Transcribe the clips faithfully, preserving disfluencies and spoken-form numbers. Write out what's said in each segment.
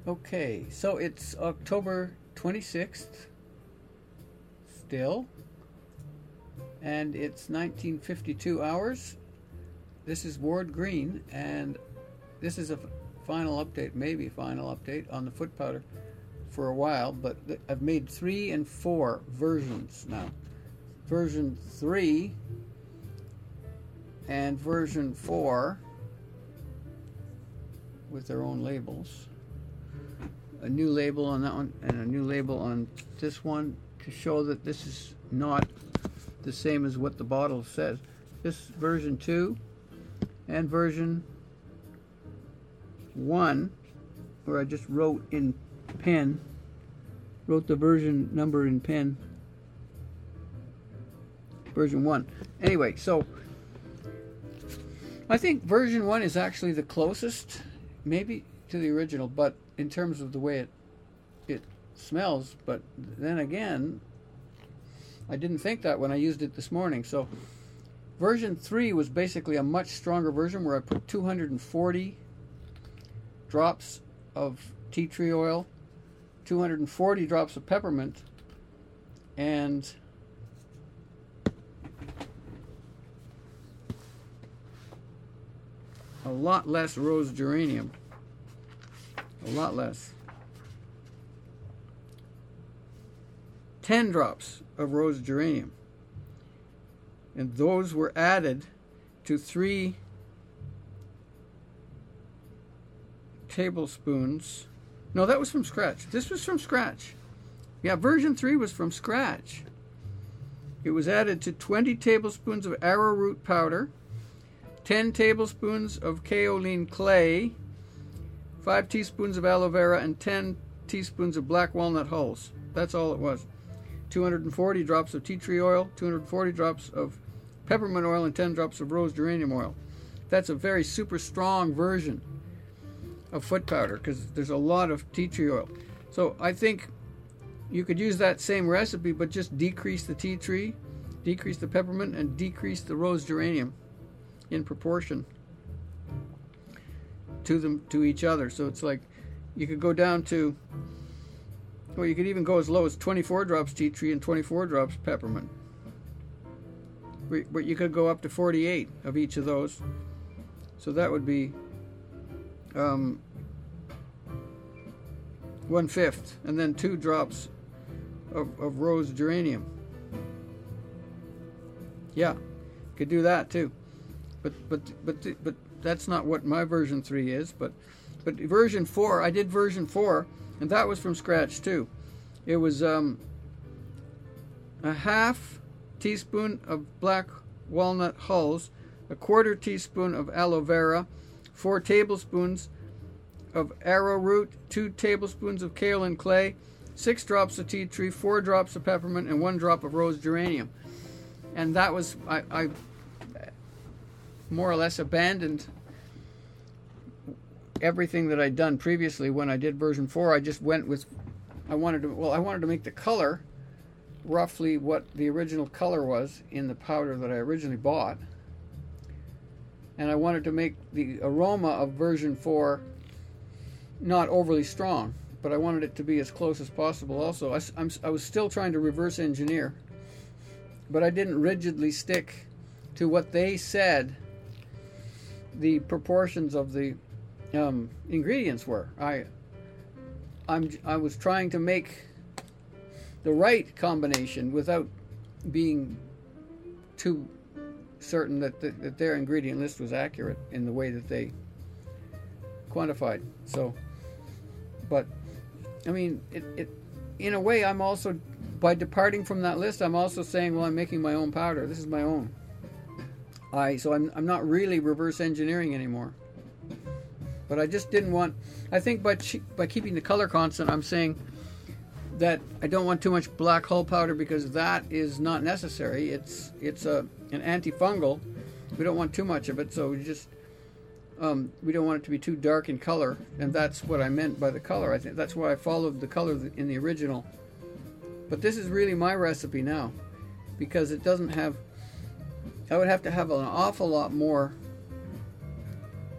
Okay, so it's October twenty-sixth still, and it's nineteen fifty-two hours. This is Ward Green, and this is a final update, maybe final update on the foot powder for a while, but I've made three and four versions now. Version three and version four with their own labels. A new label on that one and a new label on this one to show that this is not the same as what the bottle says. This version two and version one, where I just wrote in pen, wrote the version number in pen, version one. Anyway, so I think version one is actually the closest, maybe, to the original, but in terms of the way it it smells. But then again, I didn't think that when I used it this morning. So version three was basically a much stronger version where I put two hundred forty drops of tea tree oil, two hundred forty drops of peppermint, and a lot less rose geranium. A lot less. ten drops of rose geranium. And those were added to three tablespoons. No, that was from scratch. This was from scratch. Yeah, version three was from scratch. It was added to twenty tablespoons of arrowroot powder, ten tablespoons of kaolin clay, five teaspoons of aloe vera, and ten teaspoons of black walnut hulls. That's all it was. two hundred forty drops of tea tree oil, two hundred forty drops of peppermint oil, and ten drops of rose geranium oil. That's a very super strong version of foot powder because there's a lot of tea tree oil. So I think you could use that same recipe, but just decrease the tea tree, decrease the peppermint, and decrease the rose geranium in proportion to them to each other. So it's like you could go down to, well, you could even go as low as twenty-four drops tea tree and twenty-four drops peppermint. But you could go up to forty-eight of each of those. So that would be um, one fifth, and then two drops of, of rose geranium. Yeah, could do that too. But but but but that's not what my version three is. But but version four, I did version four, and that was from scratch too. It was um, a half teaspoon of black walnut hulls, a quarter teaspoon of aloe vera, four tablespoons of arrowroot, two tablespoons of kaolin clay, six drops of tea tree, four drops of peppermint, and one drop of rose geranium. And that was, I, I more or less abandoned everything that I'd done previously when I did version four. I just went with, I wanted to, well, I wanted to make the color roughly what the original color was in the powder that I originally bought. And I wanted to make the aroma of version four not overly strong, but I wanted it to be as close as possible also. I, I'm, I was still trying to reverse engineer, but I didn't rigidly stick to what they said the proportions of the um, ingredients were. I, I'm, I was trying to make the right combination without being too certain that, the, that their ingredient list was accurate in the way that they quantified. So, but I mean, it, it in a way, I'm also, by departing from that list, I'm also saying, well, I'm making my own powder. This is my own. I so I'm I'm not really reverse engineering anymore. But I just didn't want. I think by by keeping the color constant, I'm saying that I don't want too much black hull powder because that is not necessary. It's it's a an antifungal. We don't want too much of it, so we just um, we don't want it to be too dark in color, and that's what I meant by the color. I think that's why I followed the color in the original. But this is really my recipe now, because it doesn't have. I would have to have an awful lot more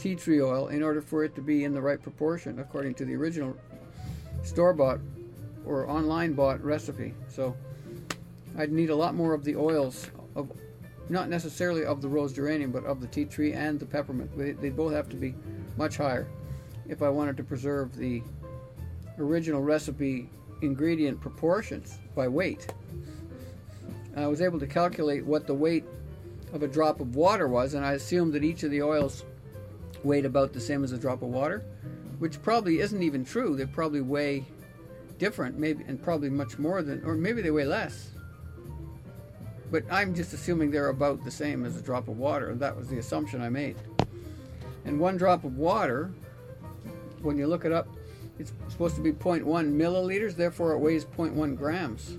tea tree oil in order for it to be in the right proportion according to the original store-bought or online bought recipe. So I'd need a lot more of the oils of, not necessarily of the rose geranium, but of the tea tree and the peppermint. They, they both have to be much higher if I wanted to preserve the original recipe ingredient proportions by weight. I was able to calculate what the weight of a drop of water was, and I assumed that each of the oils weighed about the same as a drop of water, which probably isn't even true. They probably weigh different, maybe, and probably much more than, or maybe they weigh less. But I'm just assuming they're about the same as a drop of water, and that was the assumption I made. And one drop of water, when you look it up, it's supposed to be zero point one milliliters, therefore it weighs zero point one grams.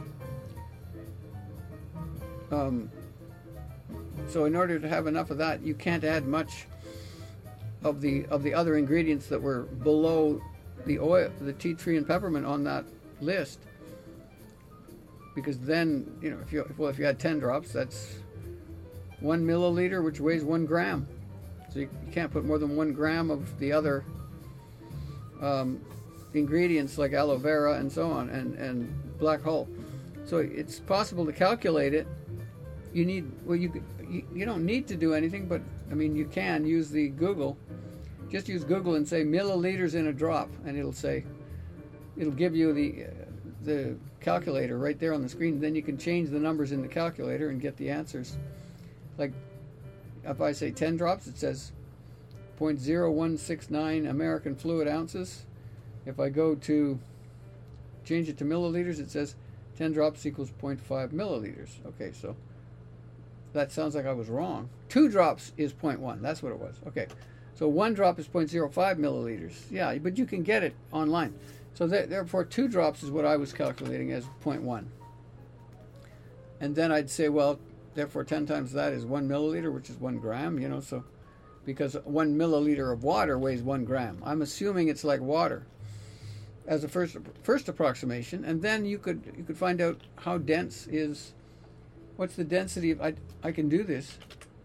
Um, so in order to have enough of that, you can't add much of the of the other ingredients that were below the oil, the tea tree and peppermint on that list, because then, you know, if you well if you had ten drops, that's one milliliter, which weighs one gram. So you, you can't put more than one gram of the other um, ingredients like aloe vera and so on, and and black hull. So it's possible to calculate it. You need well you you, you don't need to do anything, but I mean you can use the Google. Just use Google and say milliliters in a drop, and it'll say, it'll give you the uh, the calculator right there on the screen. Then you can change the numbers in the calculator and get the answers. Like if I say ten drops, it says zero point zero one six nine American fluid ounces. If I go to change it to milliliters, it says ten drops equals zero point five milliliters. Okay, so that sounds like I was wrong. Two drops is zero point one. That's what it was. Okay. So one drop is zero point zero five milliliters. Yeah, but you can get it online. So th- therefore, two drops is what I was calculating as zero point one. And then I'd say, well, therefore ten times that is one milliliter, which is one gram, you know, so because one milliliter of water weighs one gram. I'm assuming it's like water as a first first approximation, and then you could you could find out how dense is, what's the density of, I, I can do this.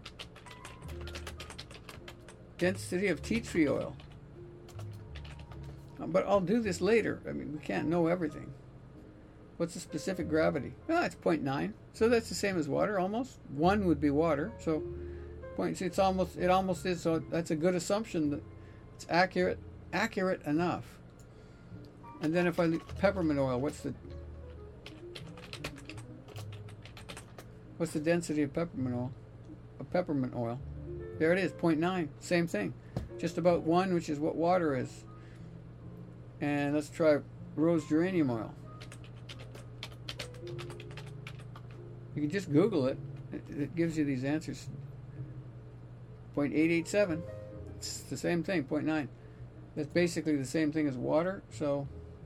Density of tea tree oil. But I'll do this later. I mean, we can't know everything. What's the specific gravity? Well, it's zero point nine. So that's the same as water, almost. One would be water. So point. It's almost. It almost is. So that's a good assumption that it's accurate. Accurate enough. And then if I leave peppermint oil, what's the what's the density of peppermint oil? Of peppermint oil. There it is, zero point nine. Same thing. Just about one, which is what water is. And let's try rose geranium oil. You can just Google it. It, it gives you these answers. zero point eight eight seven. It's the same thing, zero point nine. That's basically the same thing as water, so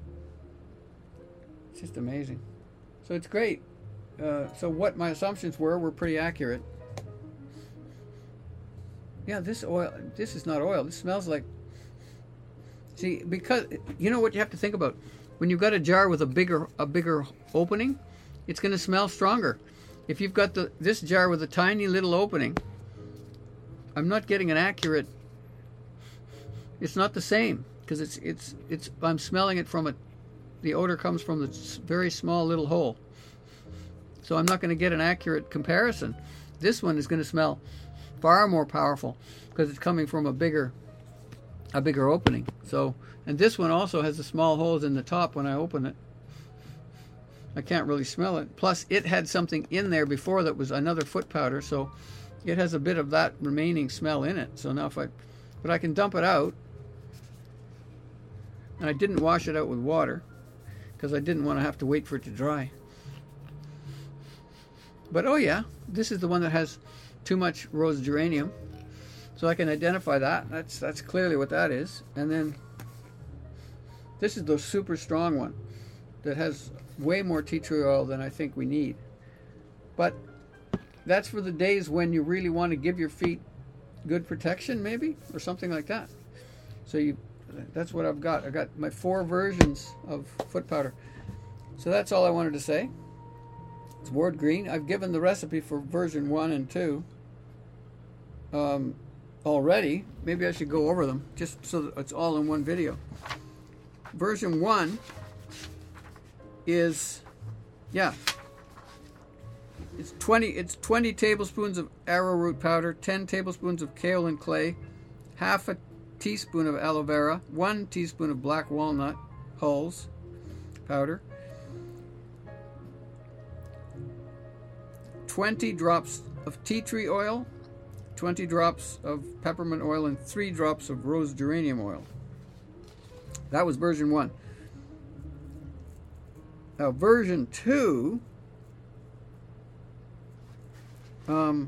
it's just amazing. So it's great. Uh, so what my assumptions were were pretty accurate. Yeah, this oil, this is not oil. This smells like, see, because, you know what you have to think about? When you've got a jar with a bigger a bigger opening, it's going to smell stronger. If you've got the this jar with a tiny little opening, I'm not getting an accurate, it's not the same, because it's, it's, it's, I'm smelling it from a, the odor comes from the very small little hole. So I'm not going to get an accurate comparison. This one is going to smell far more powerful because it's coming from a bigger a bigger opening. So, and this one also has the small holes in the top. When I open it, I can't really smell it. Plus it had something in there before that was another foot powder, so it has a bit of that remaining smell in it. So now if I but I can dump it out, and I didn't wash it out with water because I didn't want to have to wait for it to dry. But oh yeah, this is the one that has too much rose geranium, so I can identify that. That's that's clearly what that is. And then this is the super strong one that has way more tea tree oil than I think we need. But that's for the days when you really want to give your feet good protection, maybe, or something like that. So you, that's what I've got. I got my four versions of foot powder. So that's all I wanted to say. It's Ward Green. I've given the recipe for version one and two. Um, already. Maybe I should go over them just so that it's all in one video. Version one is, yeah, it's twenty. It's twenty tablespoons of arrowroot powder, ten tablespoons of kaolin clay, half a teaspoon of aloe vera, one teaspoon of black walnut hulls powder, twenty drops of tea tree oil, twenty drops of peppermint oil, and three drops of rose geranium oil. That was version one. Now, version two, um,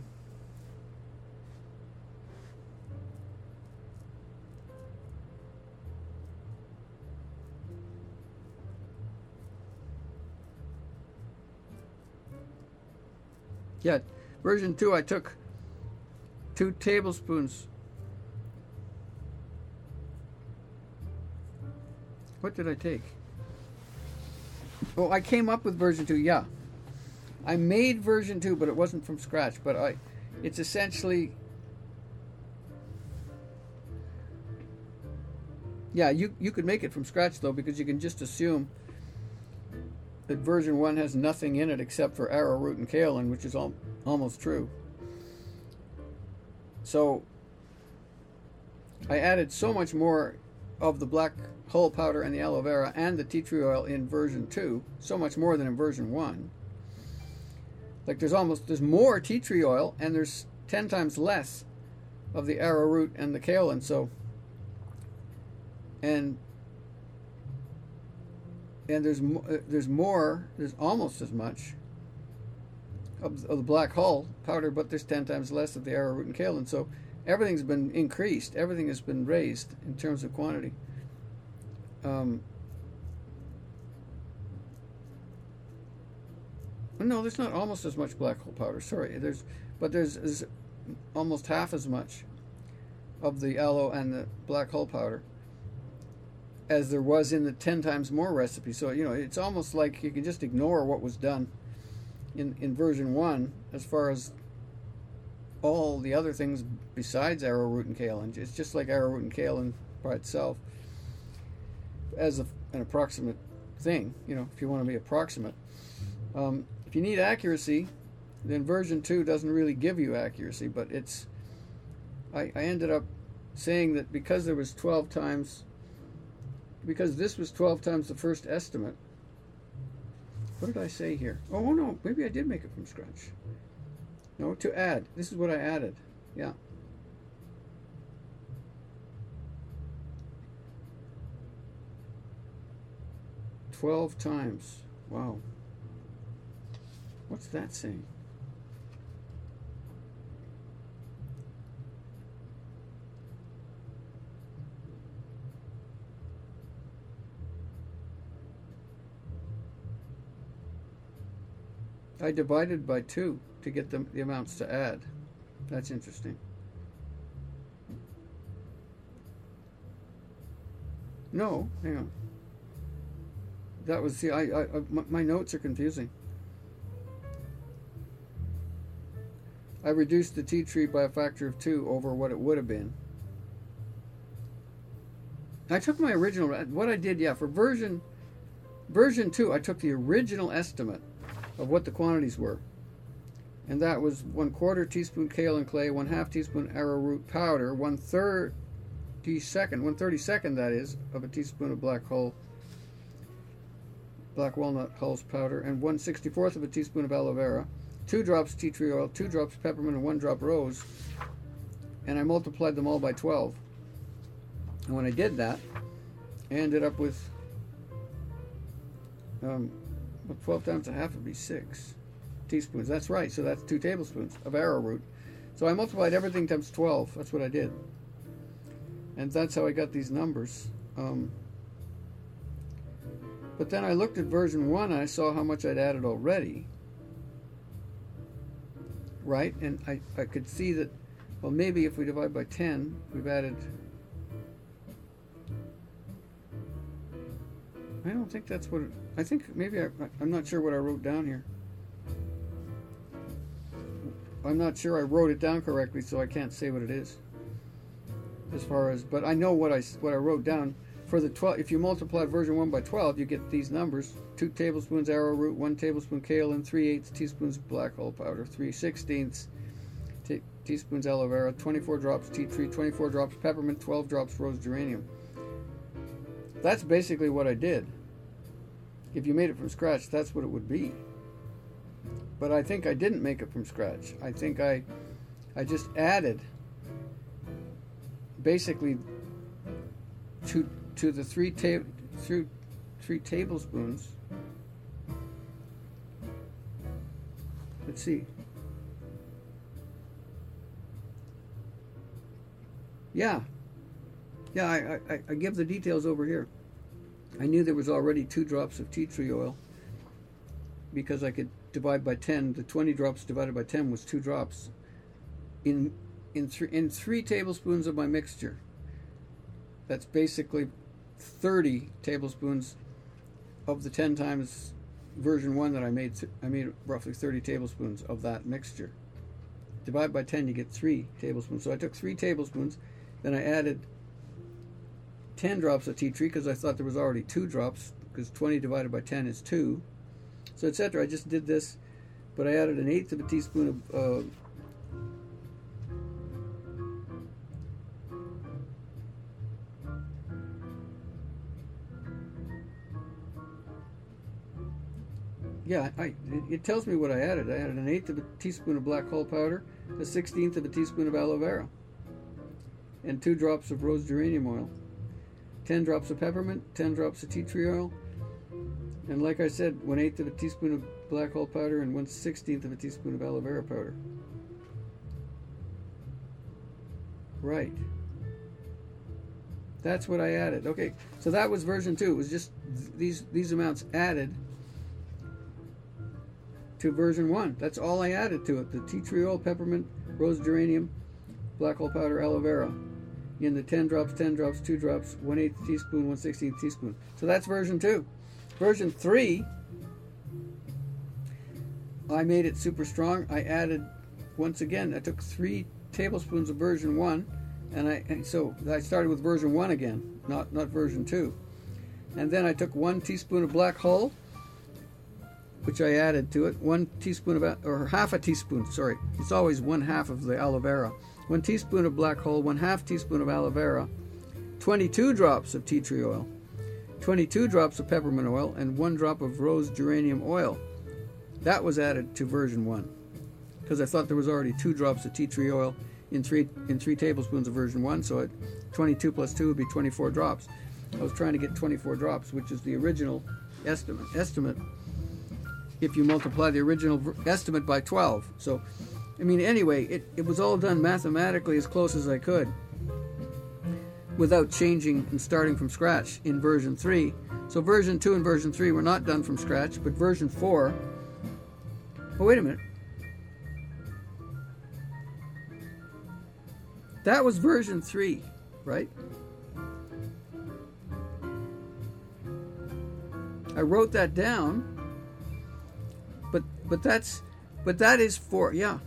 yeah, version two, I took two tablespoons. What did I take? Oh, I came up with version two, yeah. I made version two, but it wasn't from scratch. But I, it's essentially, yeah, you, you could make it from scratch, though, because you can just assume that version one has nothing in it except for arrowroot and kaolin, which is al- almost true. So I added so much more of the black hull powder and the aloe vera and the tea tree oil in version two, so much more than in version one. Like there's almost, there's more tea tree oil and there's ten times less of the arrowroot and the kaolin. So, and and there's there's more, there's almost as much of, of the black hull powder, but there's ten times less of the arrowroot and kaolin. So everything's been increased. Everything has been raised in terms of quantity. Um, no, there's not almost as much black hull powder. Sorry, there's, but there's, there's almost half as much of the aloe and the black hull powder as there was in the ten times more recipe. So you know, it's almost like you can just ignore what was done in in version one as far as all the other things besides arrowroot and kaolin. It's just like arrowroot and kaolin by itself as a, an approximate thing, you know, if you want to be approximate. Um, if you need accuracy, then version two doesn't really give you accuracy, but it's, I, I ended up saying that because there was twelve times, because this was twelve times the first estimate. What did I say here? Oh, no, maybe I did make it from scratch. No, to add. This is what I added. Yeah. twelve times. Wow. What's that saying? I divided by two to get the, the amounts to add. That's interesting. No, hang on. That was, see, I, I, I my, my notes are confusing. I reduced the tea tree by a factor of two over what it would have been. I took my original, what I did, yeah, for version, version two, I took the original estimate of what the quantities were. And that was one quarter teaspoon kaolin clay, one half teaspoon arrowroot powder, one thirty second, one thirty second that is, of a teaspoon of black hull, black walnut hulls powder, and one sixty-fourth of a teaspoon of aloe vera, two drops tea tree oil, two drops peppermint, and one drop rose. And I multiplied them all by twelve. And when I did that, I ended up with um, well, twelve times a half would be six teaspoons. That's right. So that's two tablespoons of arrowroot. So I multiplied everything times twelve. That's what I did. And that's how I got these numbers. Um, but then I looked at version one and I saw how much I'd added already. Right? And I, I could see that, well, maybe if we divide by ten, we've added... I don't think that's what it, I think maybe I, I'm not sure what I wrote down here. I'm not sure I wrote it down correctly, so I can't say what it is. as far as, but I know what I what I wrote down for the twelve. If you multiply version one by twelve, you get these numbers: two tablespoons arrowroot, one tablespoon kaolin, three eighths teaspoons black hole powder, three sixteenths te teaspoons aloe vera, twenty-four drops tea tree, twenty-four drops peppermint, twelve drops rose geranium. That's basically what I did. If you made it from scratch, that's what it would be. But I think I didn't make it from scratch. I think I, I just added basically to to the three ta through three tablespoons. Let's see. Yeah, yeah. I, I I give the details over here. I knew there was already two drops of tea tree oil because I could divide by ten. The twenty drops divided by ten was two drops in in three in three tablespoons of my mixture. That's basically thirty tablespoons of the ten times version one that I made. I made roughly thirty tablespoons of that mixture. Divide by ten, you get three tablespoons. So I took three tablespoons, then I added ten drops of tea tree because I thought there was already two drops, because twenty divided by ten is two. So et cetera. I just did this, but I added an eighth of a teaspoon of uh, yeah, I, it, it tells me what I added. I added an eighth of a teaspoon of black hole powder, a sixteenth of a teaspoon of aloe vera, and two drops of rose geranium oil, ten drops of peppermint, ten drops of tea tree oil, and like I said, one eighth of a teaspoon of black hole powder and one sixteenth of a teaspoon of aloe vera powder. Right. That's what I added. Okay, so that was version two. It was just th these these amounts added to version one. That's all I added to it. The tea tree oil, peppermint, rose geranium, black hole powder, aloe vera. In the ten drops, ten drops, two drops, one eighth teaspoon, one sixteenth teaspoon. So that's version two. Version three, I made it super strong. I added, once again, I took three tablespoons of version one, and I and so I started with version one again, not not version two. And then I took one teaspoon of black hull, which I added to it. One teaspoon of, or half a teaspoon, sorry. It's always one half of the aloe vera. One teaspoon of black hull, one half teaspoon of aloe vera, twenty-two drops of tea tree oil, twenty-two drops of peppermint oil, and one drop of rose geranium oil. That was added to version one because I thought there was already two drops of tea tree oil in three in three tablespoons of version one, so it, twenty-two plus two would be twenty-four drops. I was trying to get twenty-four drops, which is the original estimate. Estimate. If you multiply the original estimate by twelve. So, I mean, anyway, it, it was all done mathematically as close as I could without changing and starting from scratch in version three. So version two and version three were not done from scratch, but version four... Oh, wait a minute. That was version three, right? I wrote that down. But but that's but that is for yeah.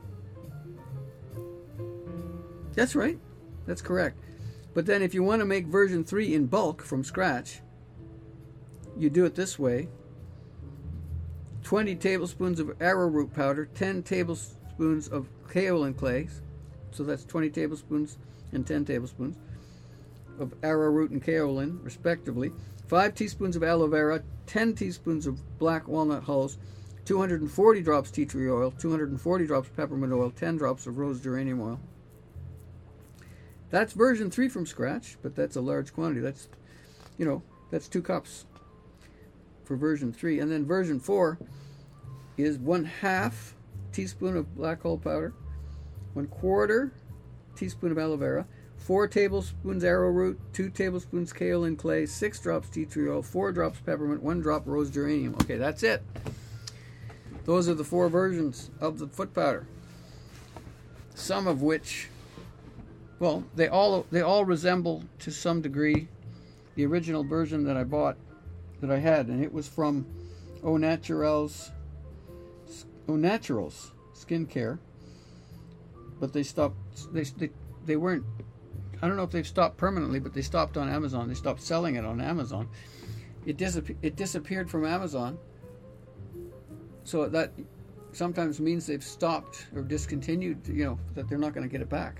That's right. That's correct. But then if you want to make version three in bulk from scratch, you do it this way. twenty tablespoons of arrowroot powder, ten tablespoons of kaolin clay, so that's twenty tablespoons and ten tablespoons of arrowroot and kaolin respectively, five teaspoons of aloe vera, ten teaspoons of black walnut hulls, two hundred forty drops tea tree oil, two hundred forty drops peppermint oil, ten drops of rose geranium oil. That's version three from scratch, but that's a large quantity. That's, you know, that's two cups for version three. And then version four is one half teaspoon of black hole powder, one quarter teaspoon of aloe vera, four tablespoons arrowroot, two tablespoons kaolin clay, six drops tea tree oil, four drops peppermint, one drop rose geranium. Okay, that's it. Those are the four versions of the foot powder. Some of which, well, they all they all resemble to some degree the original version that I bought, that I had, and it was from Au Naturals, Au Naturals Skincare. But they stopped. They they they weren't I don't know if they've stopped permanently, but they stopped on Amazon. They stopped selling it on Amazon. It disap- it disappeared from Amazon. So that sometimes means they've stopped or discontinued, you know, that they're not going to get it back.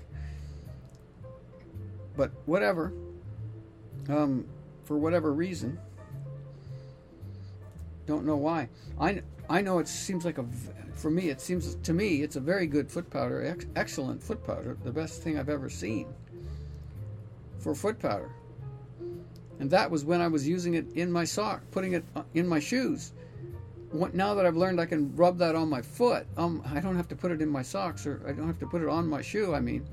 But whatever, um, for whatever reason, don't know why. I, I know it seems like a, for me, it seems, to me, it's a very good foot powder, ex- excellent foot powder, the best thing I've ever seen for foot powder. And that was when I was using it in my sock, putting it in my shoes. Now that I've learned I can rub that on my foot, um, I don't have to put it in my socks, or I don't have to put it on my shoe. I mean,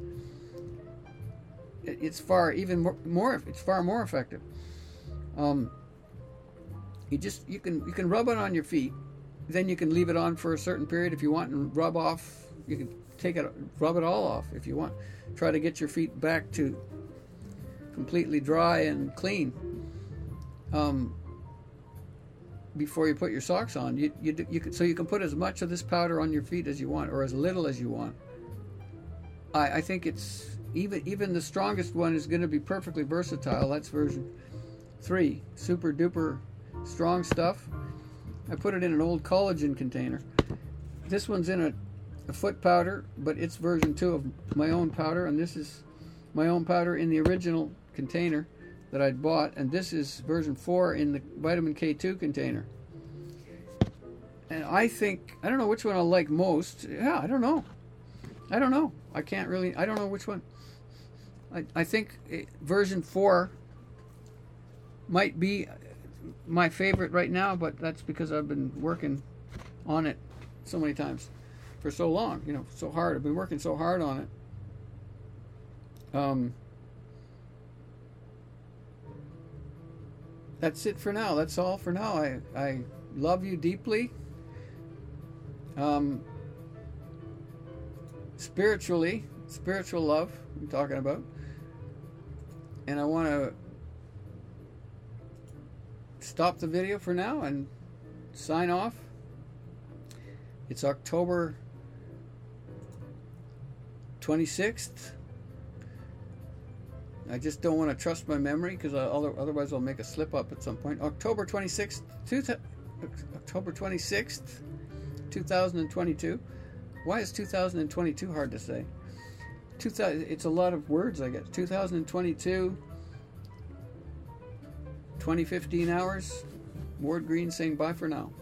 it's far even more, more it's far more effective. Um, you just you can you can rub it on your feet, then you can leave it on for a certain period if you want, and rub off. You can take it, rub it all off if you want. Try to get your feet back to completely dry and clean. Um, before you put your socks on, you you you can, so you can put as much of this powder on your feet as you want, or as little as you want. I I think it's even even the strongest one is going to be perfectly versatile. That's version three, super duper strong stuff. I put it in an old collagen container. This one's in a, a foot powder, but it's version two of my own powder, and this is my own powder in the original container that I'd bought, and this is version four in the vitamin K two container. And I think, I don't know which one I like most. Yeah, I don't know. I don't know. I can't really, I don't know which one. I, I think it, version four might be my favorite right now, but that's because I've been working on it so many times for so long, you know, so hard. I've been working so hard on it. Um, That's it for now. That's all for now. I, I love you deeply. Um, spiritually, spiritual love I'm talking about. And I want to stop the video for now and sign off. It's October twenty-sixth. I just don't want to trust my memory, because otherwise I'll make a slip up at some point. October twenty-sixth, two, October twenty-sixth, two thousand twenty-two. Why is two thousand twenty-two hard to say? two thousand, it's a lot of words, I guess. two thousand twenty-two, twenty fifteen hours. Ward Green saying bye for now.